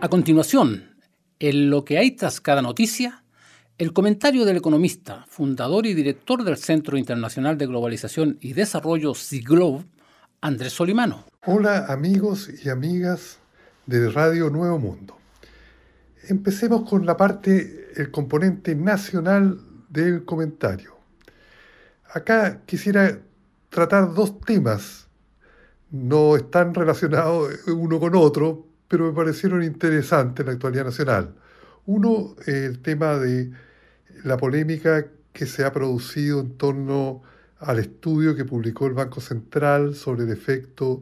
A continuación, en lo que hay tras cada noticia, el comentario del economista, fundador y director del Centro Internacional de Globalización y Desarrollo CIGLOB, Andrés Solimano. Hola amigos y amigas de Radio Nuevo Mundo. Empecemos con la parte, el componente nacional del comentario. Acá quisiera tratar dos temas. No están relacionados uno con otro, pero me parecieron interesantes en la actualidad nacional. Uno, el tema de la polémica que se ha producido en torno al estudio que publicó el Banco Central sobre el efecto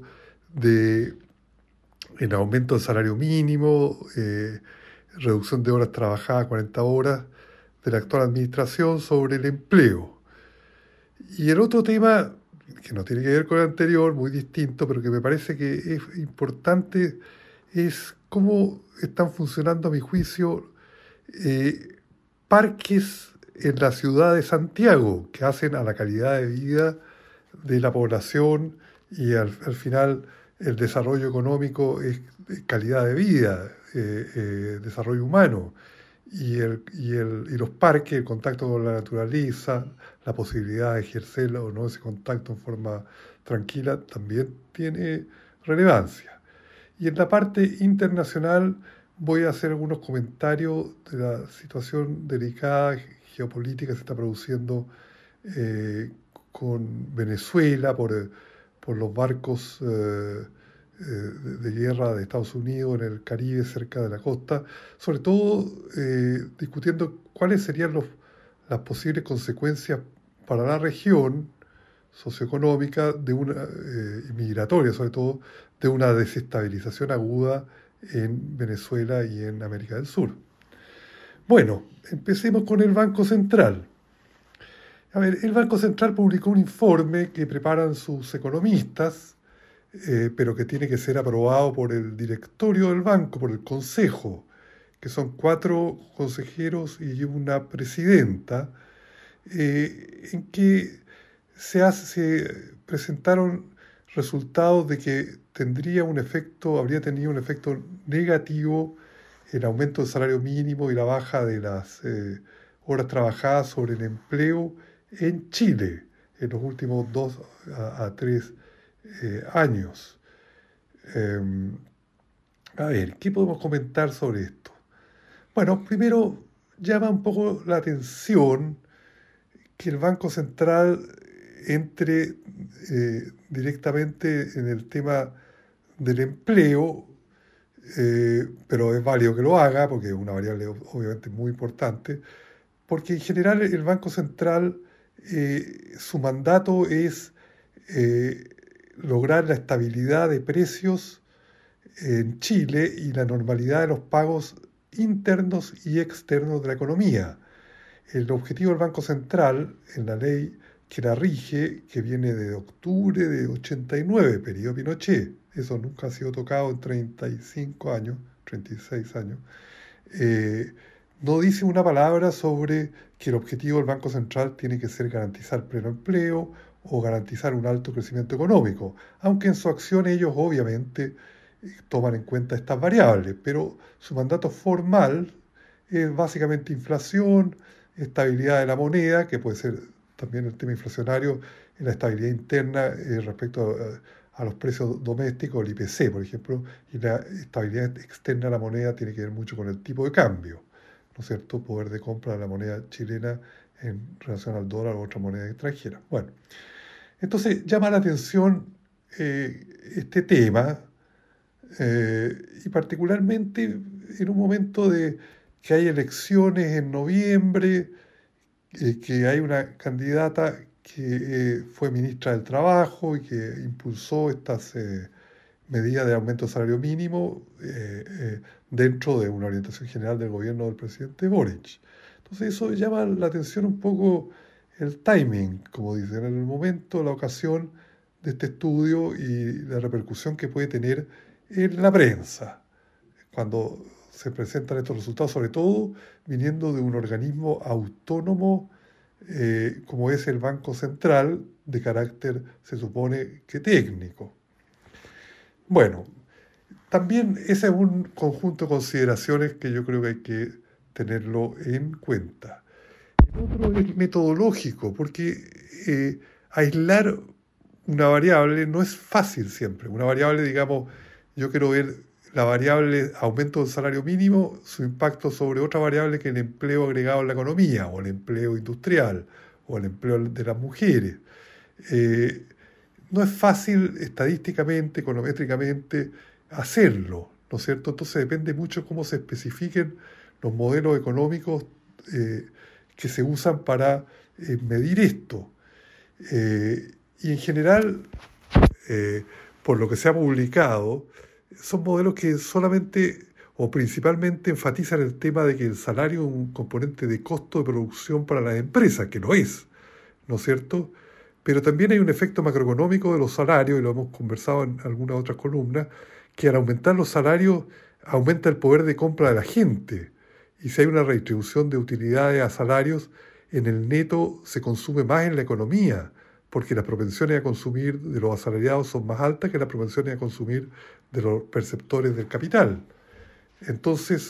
en aumento del salario mínimo, reducción de horas trabajadas a 40 horas de la actual administración sobre el empleo. Y el otro tema, que no tiene que ver con el anterior, muy distinto, pero que me parece que es importante, es cómo están funcionando, a mi juicio, parques en la ciudad de Santiago, que hacen a la calidad de vida de la población y al final el desarrollo económico es calidad de vida, desarrollo humano. Y los parques, el contacto con la naturaleza, la posibilidad de ejercer o no ese contacto en forma tranquila, también tiene relevancia. Y en la parte internacional voy a hacer algunos comentarios de la situación delicada geopolítica que se está produciendo con Venezuela por los barcos de guerra de Estados Unidos en el Caribe, cerca de la costa, sobre todo discutiendo cuáles serían las posibles consecuencias para la región socioeconómica y migratoria, sobre todo, de una desestabilización aguda en Venezuela y en América del Sur. Bueno, empecemos con el Banco Central. A ver, el Banco Central publicó un informe que preparan sus economistas, pero que tiene que ser aprobado por el directorio del banco, por el consejo, que son 4 consejeros y una presidenta, en que se presentaron resultados de que habría tenido un efecto negativo el aumento del salario mínimo y la baja de las horas trabajadas sobre el empleo en Chile en los últimos 2 a 3 años. A ver, ¿qué podemos comentar sobre esto? Bueno, primero llama un poco la atención que el Banco Central entre directamente en el tema del empleo, pero es válido que lo haga porque es una variable obviamente muy importante, porque en general el Banco Central, su mandato es lograr la estabilidad de precios en Chile y la normalidad de los pagos internos y externos de la economía. El objetivo del Banco Central, en la ley que la rige, que viene de octubre de 89, periodo Pinochet, eso nunca ha sido tocado en 35 años, 36 años, no dice una palabra sobre que el objetivo del Banco Central tiene que ser garantizar pleno empleo o garantizar un alto crecimiento económico, aunque en su acción ellos obviamente toman en cuenta estas variables, pero su mandato formal es básicamente inflación, estabilidad de la moneda, que puede ser también el tema inflacionario, y la estabilidad interna respecto a los precios domésticos, el IPC, por ejemplo, y la estabilidad externa de la moneda tiene que ver mucho con el tipo de cambio, ¿no es cierto? Poder de compra de la moneda chilena en relación al dólar o otra moneda extranjera. Bueno, entonces llama la atención este tema, y particularmente en un momento de que hay elecciones en noviembre, que hay una candidata que fue ministra del Trabajo y que impulsó estas medidas de aumento del salario mínimo dentro de una orientación general del gobierno del presidente Boric. Entonces eso llama la atención un poco el timing, como dicen, en el momento, la ocasión de este estudio y la repercusión que puede tener en la prensa cuando se presentan estos resultados, sobre todo viniendo de un organismo autónomo como es el Banco Central, de carácter, se supone que técnico. Bueno, También ese es un conjunto de consideraciones que yo creo que hay que tenerlo en cuenta. El otro es metodológico, porque aislar una variable no es fácil siempre. Una variable, digamos, yo quiero ver la variable aumento del salario mínimo, su impacto sobre otra variable que el empleo agregado en la economía, o el empleo industrial, o el empleo de las mujeres. Eh, no es fácil estadísticamente, econométricamente, hacerlo, ¿no es cierto? Entonces depende mucho cómo se especifiquen los modelos económicos eh, que se usan para medir esto. Y en general, eh, por lo que se ha publicado, son modelos que solamente o principalmente enfatizan el tema de que el salario es un componente de costo de producción para las empresas, que lo es, ¿no es cierto? Pero también hay un efecto macroeconómico de los salarios, y lo hemos conversado en algunas otras columnas, que al aumentar los salarios aumenta el poder de compra de la gente. Y si hay una redistribución de utilidades a salarios, en el neto se consume más en la economía, porque las propensiones a consumir de los asalariados son más altas que las propensiones a consumir de los perceptores del capital. Entonces,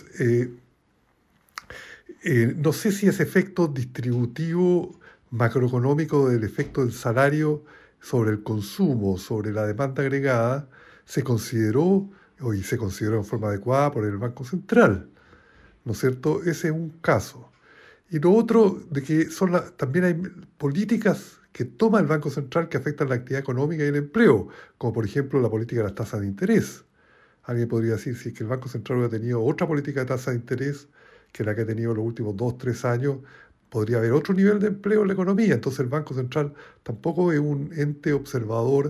no sé si ese efecto distributivo macroeconómico del efecto del salario sobre el consumo, sobre la demanda agregada, se consideró y se consideró en forma adecuada por el Banco Central, ¿no es cierto? Ese es un caso. Y lo otro, de que también hay políticas que toma el Banco Central que afectan la actividad económica y el empleo, como por ejemplo la política de las tasas de interés. Alguien podría decir, si es que el Banco Central hubiera tenido otra política de tasa de interés que la que ha tenido los últimos 2, 3 años, podría haber otro nivel de empleo en la economía. Entonces el Banco Central tampoco es un ente observador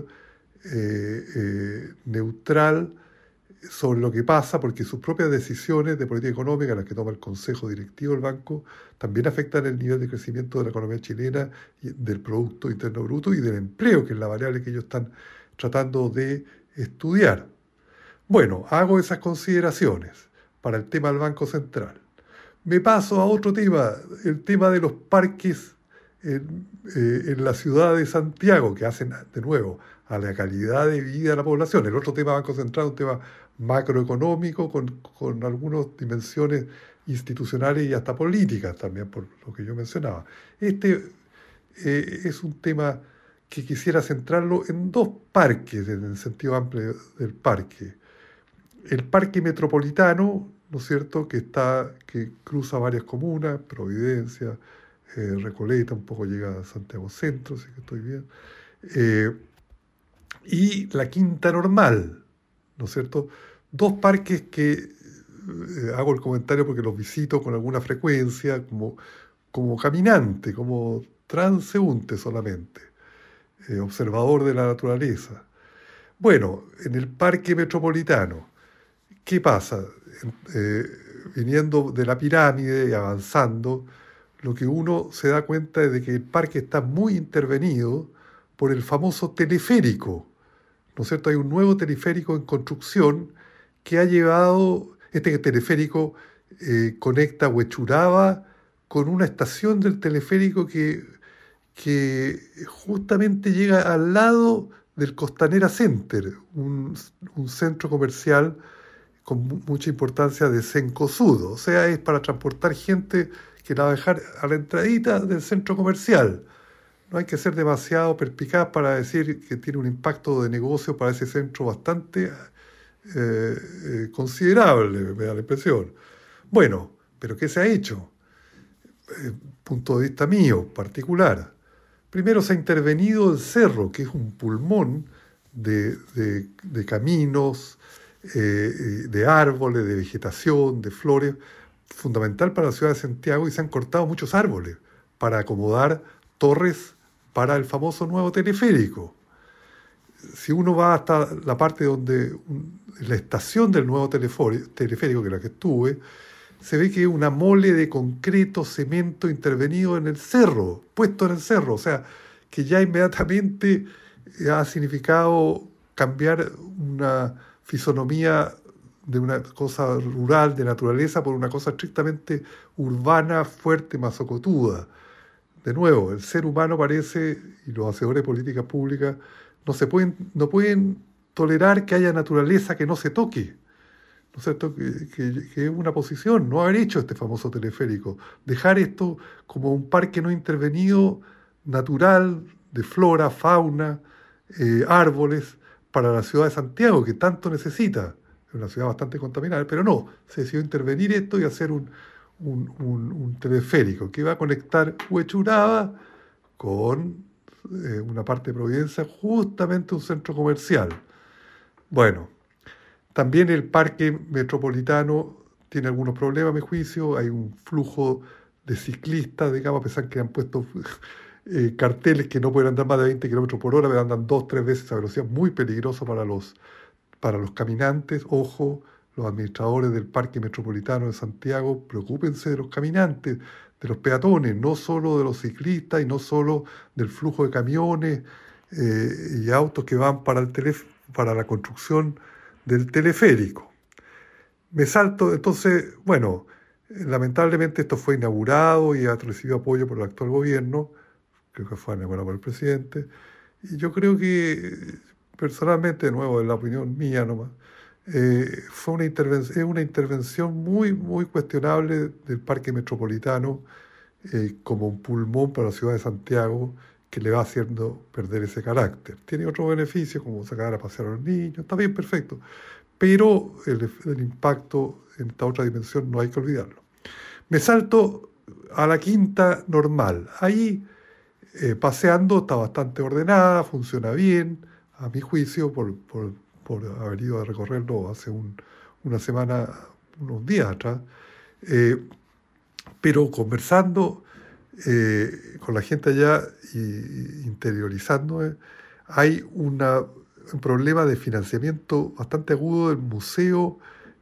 neutral sobre lo que pasa, porque sus propias decisiones de política económica, las que toma el Consejo Directivo del Banco, también afectan el nivel de crecimiento de la economía chilena, del Producto Interno Bruto y del empleo, que es la variable que ellos están tratando de estudiar. Bueno, hago esas consideraciones para el tema del Banco Central. Me paso a otro tema, el tema de los parques en la ciudad de Santiago, que hacen, de nuevo, a la calidad de vida de la población. El otro tema Banco Central es un tema macroeconómico con algunas dimensiones institucionales y hasta políticas también, por lo que yo mencionaba. Este es un tema que quisiera centrarlo en dos parques, en el sentido amplio del parque. El parque metropolitano, ¿no es cierto?, que cruza varias comunas, Providencia, Recoleta, un poco llega a Santiago Centro, si que estoy bien, y la Quinta Normal, ¿no es cierto? Dos parques que hago el comentario porque los visito con alguna frecuencia, como caminante, como transeúnte solamente, observador de la naturaleza. Bueno, en el parque metropolitano, ¿qué pasa? Eh, Viniendo de la pirámide y avanzando, lo que uno se da cuenta es de que el parque está muy intervenido por el famoso teleférico, ¿no es cierto? Hay un nuevo teleférico en construcción que ha llevado, este teleférico conecta Huechuraba con una estación del teleférico que justamente llega al lado del Costanera Center, un centro comercial con mucha importancia de Cencosud, o sea, es para transportar gente que la va a dejar a la entradita del centro comercial. No hay que ser demasiado perspicaz para decir que tiene un impacto de negocio para ese centro bastante considerable, me da la impresión. Bueno, pero ¿qué se ha hecho? Punto de vista mío, particular. Primero se ha intervenido el cerro, que es un pulmón de caminos, de árboles, de vegetación, de flores, fundamental para la ciudad de Santiago, y se han cortado muchos árboles para acomodar torres para el famoso nuevo teleférico. Si uno va hasta la parte donde la estación del nuevo teleférico, que es la que estuve, se ve que es una mole de concreto, cemento intervenido en el cerro, puesto en el cerro, o sea, que ya inmediatamente ha significado cambiar una fisonomía de una cosa rural, de naturaleza, por una cosa estrictamente urbana, fuerte, masocotuda. De nuevo, el ser humano parece, y los hacedores de políticas públicas, no pueden tolerar que haya naturaleza que no se toque, ¿no es cierto? Que es una posición, no haber hecho este famoso teleférico, dejar esto como un parque no intervenido natural de flora, fauna, árboles para la ciudad de Santiago, que tanto necesita. Es una ciudad bastante contaminada, pero no, se decidió intervenir esto y hacer un teleférico que va a conectar Huechuraba con una parte de Providencia, justamente un centro comercial. Bueno, también el parque metropolitano tiene algunos problemas, a mi juicio. Hay un flujo de ciclistas, digamos, a pesar que han puesto carteles que no pueden andar más de 20 kilómetros por hora, pero andan 2 o 3 veces a velocidad, muy peligroso para los caminantes. Ojo, los administradores del Parque Metropolitano de Santiago, preocúpense de los caminantes, de los peatones, no solo de los ciclistas y no solo del flujo de camiones y autos que van para la construcción del teleférico. Me salto, entonces, bueno, lamentablemente esto fue inaugurado y ha recibido apoyo por el actual gobierno, creo que fue inaugurado por el presidente, y yo creo que personalmente, de nuevo, en la opinión mía nomás, es una intervención muy, muy cuestionable del Parque Metropolitano como un pulmón para la ciudad de Santiago que le va haciendo perder ese carácter. Tiene otros beneficios como sacar a pasear a los niños, está bien, perfecto, pero el impacto en esta otra dimensión no hay que olvidarlo. Me salto a la Quinta Normal. Ahí paseando está bastante ordenada, funciona bien, a mi juicio, por haber ido a recorrerlo hace una semana, unos días atrás, pero conversando con la gente allá y interiorizando, hay un problema de financiamiento bastante agudo del Museo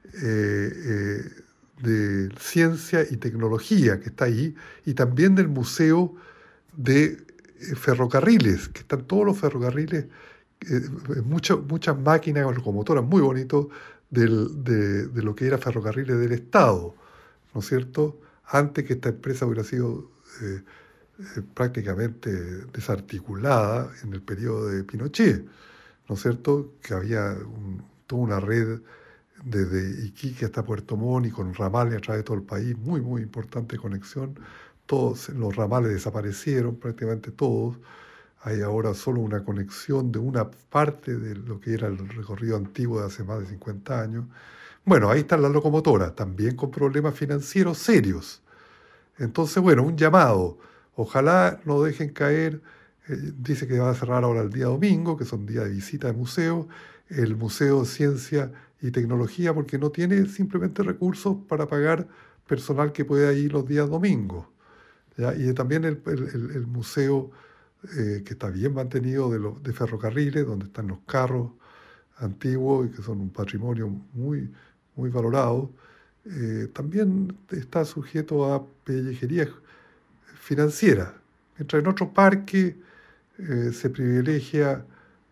de Ciencia y Tecnología que está ahí, y también del Museo de Ferrocarriles, que están todos los ferrocarriles, muchas máquinas o locomotoras muy bonitos de lo que era Ferrocarriles del Estado, ¿no es cierto? Antes que esta empresa hubiera sido prácticamente desarticulada en el periodo de Pinochet, ¿no es cierto? Que había toda una red desde Iquique hasta Puerto Montt y con ramales a través de todo el país, muy, muy importante conexión. Todos los ramales desaparecieron, prácticamente todos. Hay ahora solo una conexión de una parte de lo que era el recorrido antiguo de hace más de 50 años. Bueno, ahí están las locomotoras, también con problemas financieros serios. Entonces, bueno, un llamado. Ojalá no dejen caer, dice que va a cerrar ahora el día domingo, que son días de visita de museo, el Museo de Ciencia y Tecnología, porque no tiene simplemente recursos para pagar personal que pueda ir los días domingos, ¿ya? Y también el museo que está bien mantenido de ferrocarriles, donde están los carros antiguos y que son un patrimonio muy, muy valorado, también está sujeto a pellejerías financieras. Mientras en otros parques se privilegia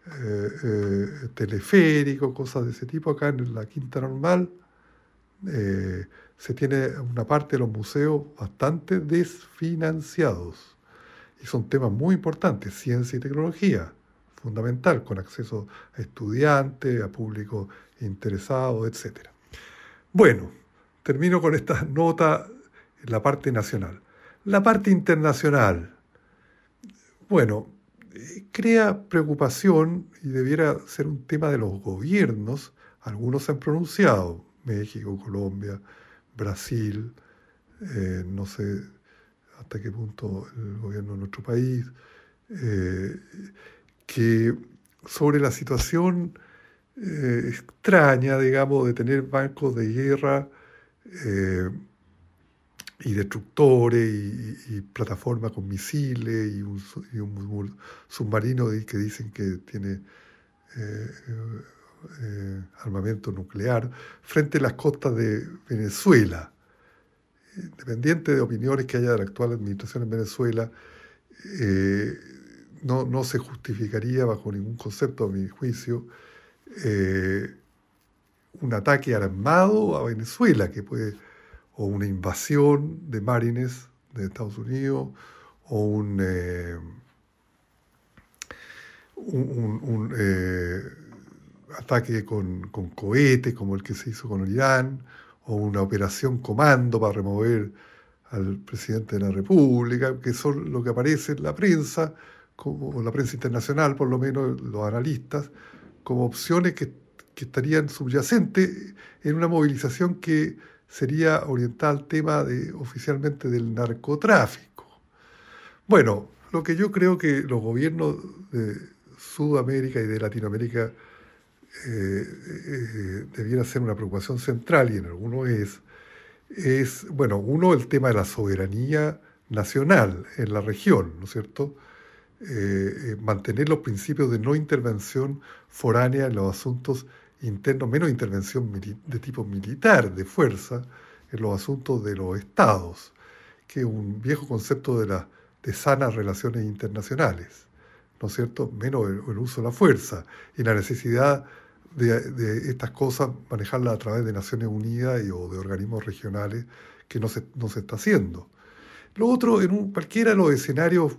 teleférico, cosas de ese tipo, acá en la Quinta Normal se tiene una parte de los museos bastante desfinanciados. Y son temas muy importantes, ciencia y tecnología, fundamental, con acceso a estudiantes, a público interesado, etc. Bueno, termino con esta nota en la parte nacional. La parte internacional, bueno, crea preocupación y debiera ser un tema de los gobiernos. Algunos se han pronunciado, México, Colombia, Brasil, no sé hasta qué punto el gobierno de nuestro país, que sobre la situación extraña, digamos, de tener barcos de guerra y destructores y plataformas con misiles y un submarino que dicen que tiene armamento nuclear frente a las costas de Venezuela. Independiente de opiniones que haya de la actual administración en Venezuela, no se justificaría bajo ningún concepto, a mi juicio, un ataque armado a Venezuela, o una invasión de marines de Estados Unidos, o un ataque con cohetes como el que se hizo con Irán, o una operación comando para remover al presidente de la República, que son lo que aparece en la prensa, como la prensa internacional, por lo menos los analistas, como opciones que estarían subyacentes en una movilización que sería orientada al tema oficialmente del narcotráfico. Bueno, lo que yo creo que los gobiernos de Sudamérica y de Latinoamérica debiera ser una preocupación central, y en algunos bueno, uno, el tema de la soberanía nacional en la región, ¿no es cierto? Mantener los principios de no intervención foránea en los asuntos internos, menos intervención de tipo militar, de fuerza, en los asuntos de los estados, que es un viejo concepto de sanas relaciones internacionales, ¿no es cierto? Menos el uso de la fuerza y la necesidad de estas cosas manejarlas a través de Naciones Unidas o de organismos regionales, que no se está haciendo. Lo otro, en cualquiera de los escenarios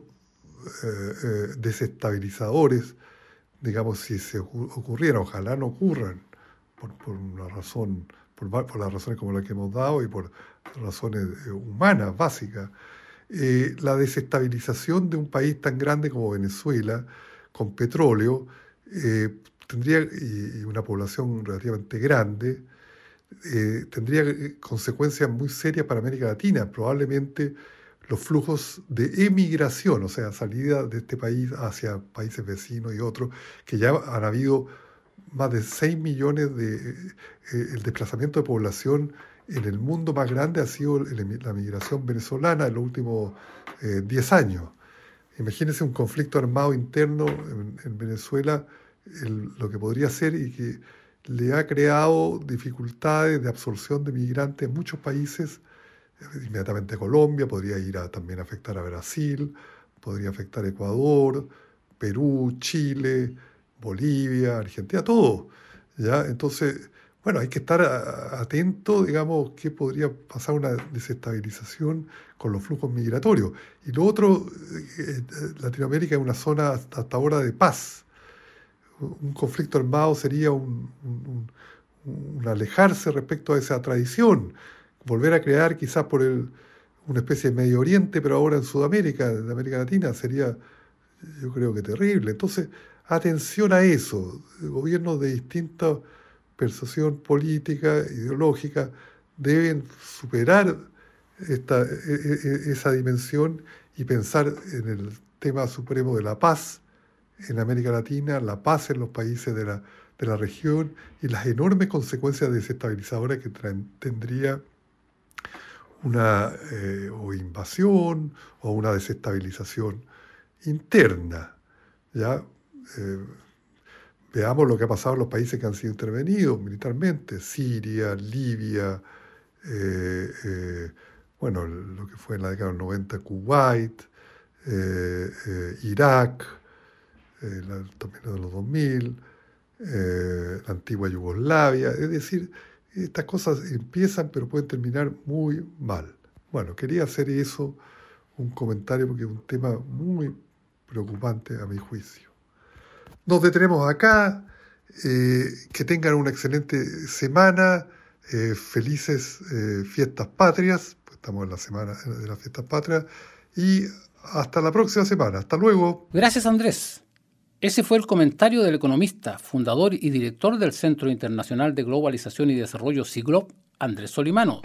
desestabilizadores, digamos, si se ocurrieran, ojalá no ocurran, por una razón, por las razones como las que hemos dado y por razones humanas básicas, la desestabilización de un país tan grande como Venezuela, con petróleo, tendría, y una población relativamente grande, tendría consecuencias muy serias para América Latina. Probablemente los flujos de emigración, o sea, salida de este país hacia países vecinos y otros, que ya han habido más de 6 millones el desplazamiento de población en el mundo más grande ha sido la migración venezolana en los últimos 10 años. Imagínense un conflicto armado interno en Venezuela, lo que podría ser, y que le ha creado dificultades de absorción de migrantes en muchos países, inmediatamente a Colombia, podría también afectar a Brasil, podría afectar a Ecuador, Perú, Chile, Bolivia, Argentina, todo, ¿ya? Entonces, bueno, hay que estar atento, digamos, que podría pasar una desestabilización con los flujos migratorios. Y lo otro, Latinoamérica es una zona hasta ahora de paz. Un conflicto armado sería un alejarse respecto a esa tradición, volver a crear quizás una especie de Medio Oriente, pero ahora en Sudamérica, en América Latina, sería, yo creo que terrible. Entonces, atención a eso. Gobiernos de distinta persuasión política, ideológica, deben superar esa dimensión y pensar en el tema supremo de la paz en América Latina, la paz en los países de la región y las enormes consecuencias desestabilizadoras que tendría una o invasión o una desestabilización interna, ¿ya? Veamos lo que ha pasado en los países que han sido intervenidos militarmente: Siria, Libia, bueno, lo que fue en la década del 90 Kuwait, Irak, también de los 2000, la antigua Yugoslavia. Es decir, estas cosas empiezan pero pueden terminar muy mal. Bueno, quería hacer eso, un comentario, porque es un tema muy preocupante a mi juicio. Nos detenemos acá. Que tengan una excelente semana. Felices fiestas patrias. Pues estamos en la semana de las fiestas patrias. Y hasta la próxima semana. Hasta luego. Gracias, Andrés. Ese fue el comentario del economista, fundador y director del Centro Internacional de Globalización y Desarrollo SIGLOB, Andrés Solimano.